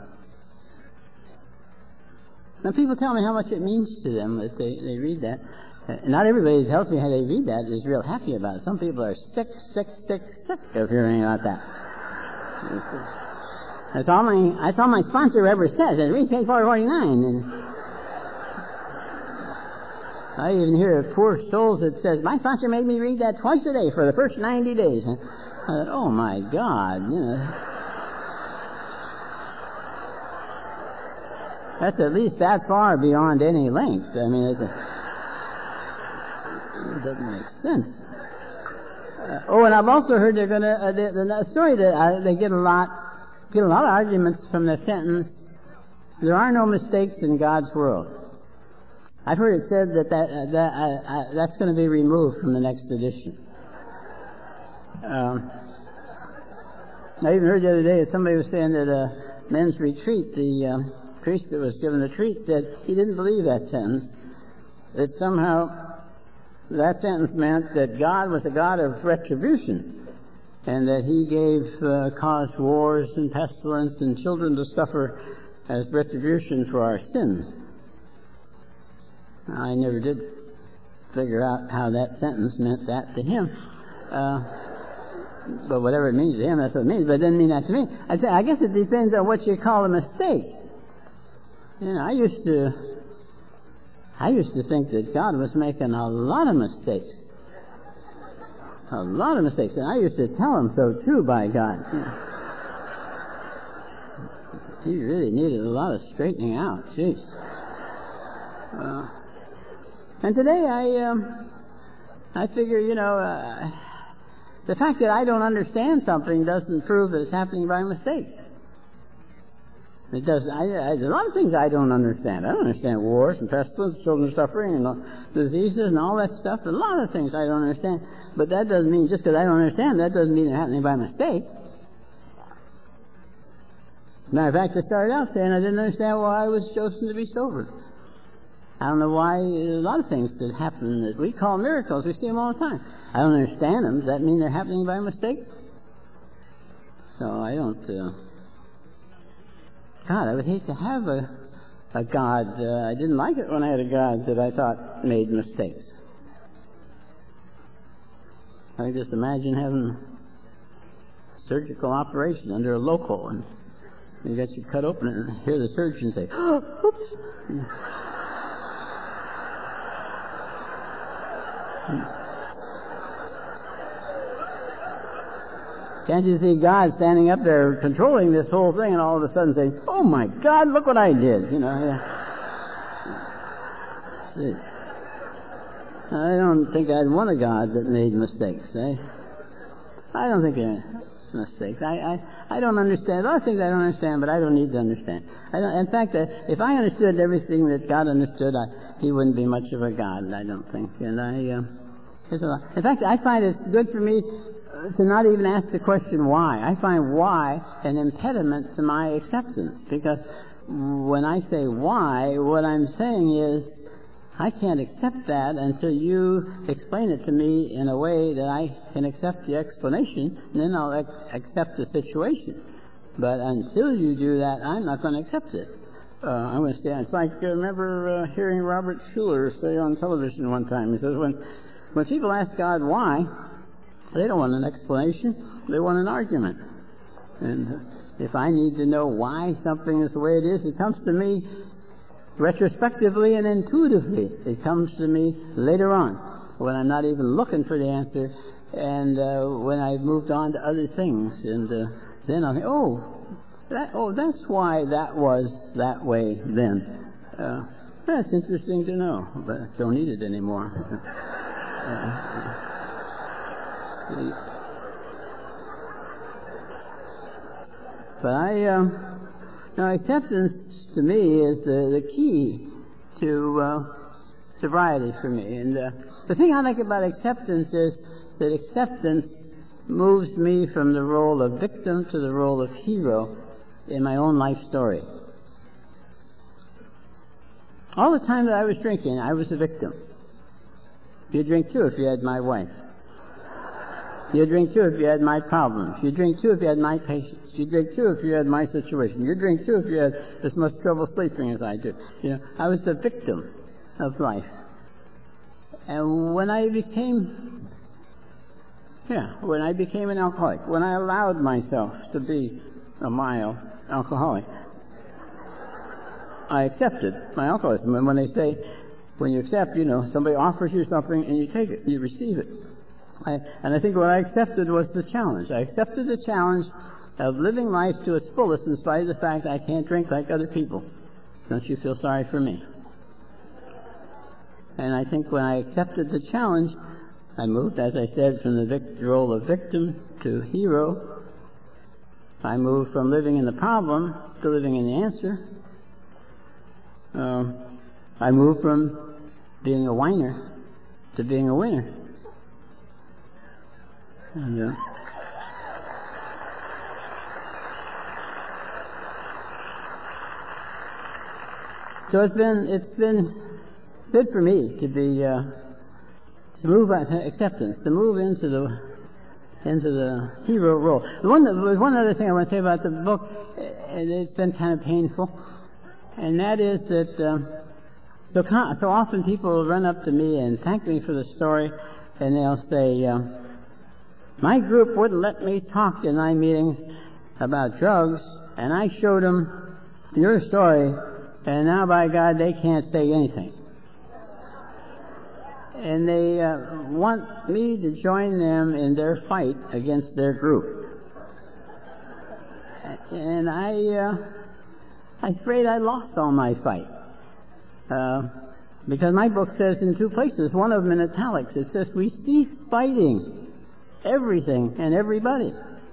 Now, people tell me how much it means to them that they read that. Not everybody that tells me how they read that is real happy about it. Some people are sick of hearing about that. That's all my sponsor ever says. Read page 449. And I even hear of poor souls that says, my sponsor made me read that twice a day for the first 90 days. And I thought, oh my God, that's at least that far beyond any length. I mean, it doesn't make sense. And I've also heard they're going to the story that they get a lot of arguments from the sentence, there are no mistakes in God's world. I've heard it said that's going to be removed from the next edition. I even heard the other day that somebody was saying that a men's retreat, the priest that was given the treat said he didn't believe that sentence, that somehow that sentence meant that God was a God of retribution, and that he caused wars and pestilence and children to suffer as retribution for our sins. I never did figure out how that sentence meant that to him. But whatever it means to him, that's what it means. But it didn't mean that to me. I guess it depends on what you call a mistake. I used to think that God was making a lot of mistakes. A lot of mistakes. And I used to tell him so too, by God. He really needed a lot of straightening out. Jeez. And today I figure, the fact that I don't understand something doesn't prove that it's happening by mistake. It doesn't. There's a lot of things I don't understand. I don't understand wars and pestilence, children suffering, and diseases and all that stuff. There's a lot of things I don't understand. But that doesn't mean, just because I don't understand, that doesn't mean they're happening by mistake. Matter of fact, I started out saying I didn't understand why I was chosen to be sober. I don't know why. A lot of things that happen that we call miracles, we see them all the time. I don't understand them. Does that mean they're happening by mistake? So I don't... God, I would hate to have a God. I didn't like it when I had a God that I thought made mistakes. I can just imagine having a surgical operation under a local, and you got you cut open and hear the surgeon say, "Oops." Can't you see God standing up there controlling this whole thing and all of a sudden saying, "Oh my God, look what I did." I don't think I'd want a God that made mistakes. I don't think it's mistakes. I don't understand. A lot of things I don't understand, but I don't need to understand. In fact, if I understood everything that God understood, He wouldn't be much of a God, I don't think. And in fact, I find it's good for me to not even ask the question why. I find why an impediment to my acceptance, because when I say why, what I'm saying is I can't accept that until you explain it to me in a way that I can accept the explanation, and then I'll accept the situation. But until you do that, I'm not going to accept it. I'm going to stand. It's like, I remember hearing Robert Schuller say on television one time, he says, when people ask God why, they don't want an explanation, they want an argument. And if I need to know why something is the way it is, it comes to me retrospectively and intuitively. It comes to me later on, when I'm not even looking for the answer, and when I've moved on to other things. And then I'll think, that's why that was that way then. That's interesting to know, but don't need it anymore. But acceptance to me is the key to sobriety for me. And the thing I like about acceptance is that acceptance moves me from the role of victim to the role of hero in my own life story. All the time that I was drinking, I was a victim. You'd drink too if you had my wife. You'd drink too if you had my problems. You'd drink too if you had my patience. You'd drink too if you had my situation. You'd drink too if you had as much trouble sleeping as I do. I was the victim of life. And when I became an alcoholic, when I allowed myself to be a mild alcoholic, I accepted my alcoholism. And when they say, when you accept, somebody offers you something and you take it, you receive it. And I think what I accepted was the challenge. I accepted the challenge of living life to its fullest in spite of the fact I can't drink like other people. Don't you feel sorry for me? And I think when I accepted the challenge, I moved, as I said, from the role of victim to hero. I moved from living in the problem to living in the answer. I moved from being a whiner to being a winner. And, so it's been good for me to be to move on to acceptance, to move into the hero role. One other thing I want to say about the book, and it's been kind of painful, and that is that so often people run up to me and thank me for the story, and they'll say, my group wouldn't let me talk in my meetings about drugs, and I showed them your story, and now, by God, they can't say anything. And they want me to join them in their fight against their group. And I'm afraid I lost all my fight. Because my book says in 2 places, one of them in italics, it says we cease fighting everything and everybody.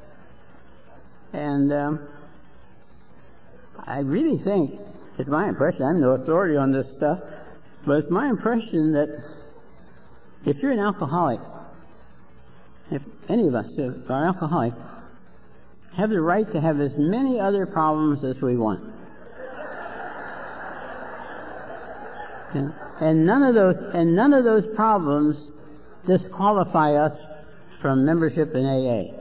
And I really think, it's my impression, I'm no authority on this stuff, but it's my impression that if you're an alcoholic, if any of us are alcoholic, have the right to have as many other problems as we want. Yeah. And none of those problems disqualify us from membership in AA.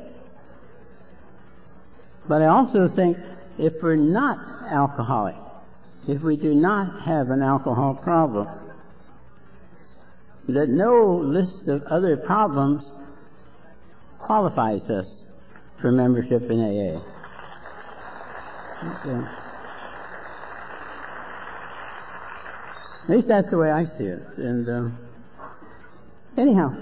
But I also think if we're not alcoholics, if we do not have an alcohol problem, that no list of other problems qualifies us for membership in AA. Okay. At least that's the way I see it. And anyhow,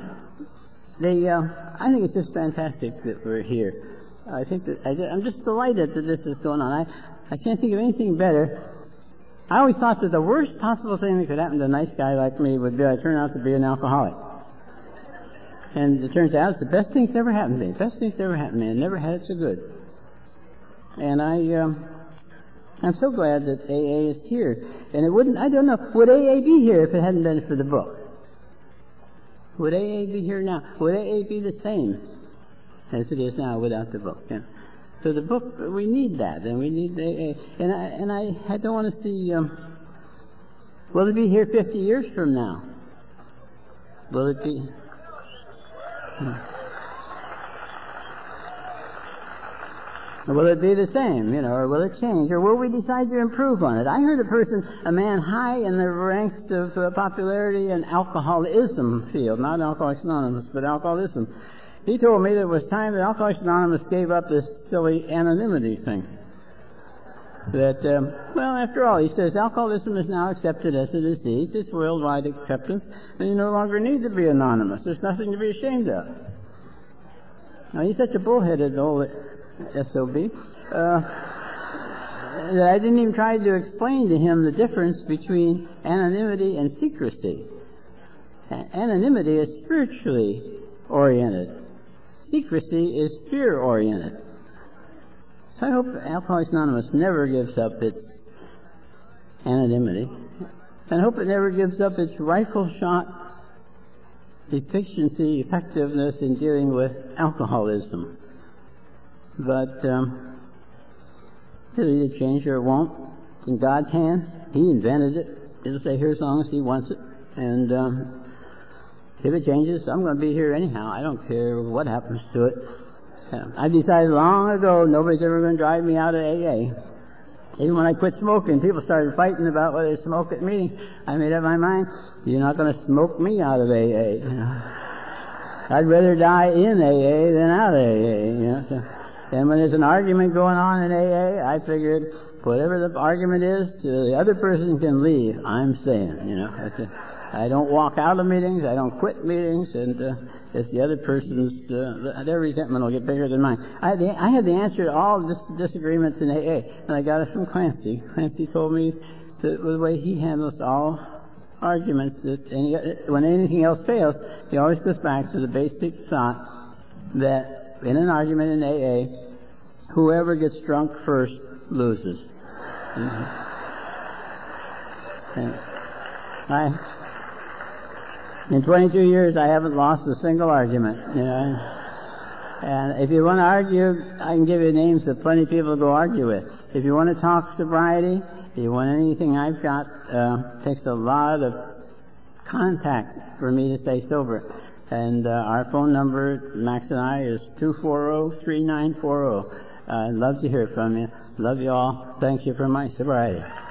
I think it's just fantastic that we're here. I think that I'm just delighted that this is going on. I can't think of anything better. I always thought that the worst possible thing that could happen to a nice guy like me would be I turn out to be an alcoholic. And it turns out it's the best thing that's ever happened to me. Best thing that's ever happened to me. I never had it so good. And I'm so glad that AA is here. And it wouldn't, I don't know, would AA be here if it hadn't been for the book? Would AA be here now? Would AA be the same as it is now without the book? Yeah. So the book, we need that, and we need AA. And I don't want to see, will it be here 50 years from now? Will it be? Will it be the same, or will it change, or will we decide to improve on it? I heard a man high in the ranks of popularity in alcoholism field, not Alcoholics Anonymous, but alcoholism. He told me that it was time that Alcoholics Anonymous gave up this silly anonymity thing. That, after all, he says, alcoholism is now accepted as a disease. It's worldwide acceptance, and you no longer need to be anonymous. There's nothing to be ashamed of. Now, he's such a bullheaded old SOB that I didn't even try to explain to him the difference between anonymity and secrecy. Anonymity is spiritually oriented. Secrecy is fear-oriented. So I hope Alcoholics Anonymous never gives up its anonymity, and I hope it never gives up its rifle shot efficiency, effectiveness in dealing with alcoholism. But it'll either change or it won't. It's in God's hands. He invented it. It'll stay here as long as He wants it. And if it changes, I'm going to be here anyhow. I don't care what happens to it. I decided long ago nobody's ever going to drive me out of AA. Even when I quit smoking, people started fighting about whether to smoke at meetings. I made up my mind, you're not going to smoke me out of AA. I'd rather die in AA than out of AA. So. And when there's an argument going on in AA, I figured whatever the argument is, the other person can leave. I'm staying, I don't walk out of meetings, I don't quit meetings, and it's the other person's, their resentment will get bigger than mine. I had the answer to all disagreements in AA, and I got it from Clancy. Clancy told me that the way he handles all arguments, that when anything else fails, he always goes back to the basic thought that in an argument in AA, whoever gets drunk first loses. In 22 years, I haven't lost a single argument. And if you want to argue, I can give you names of plenty of people to go argue with. If you want to talk sobriety, if you want anything I've got, takes a lot of contact for me to stay sober. And our phone number, Max and I, is 240-3940. I'd love to hear from you. Love you all. Thank you for my sobriety.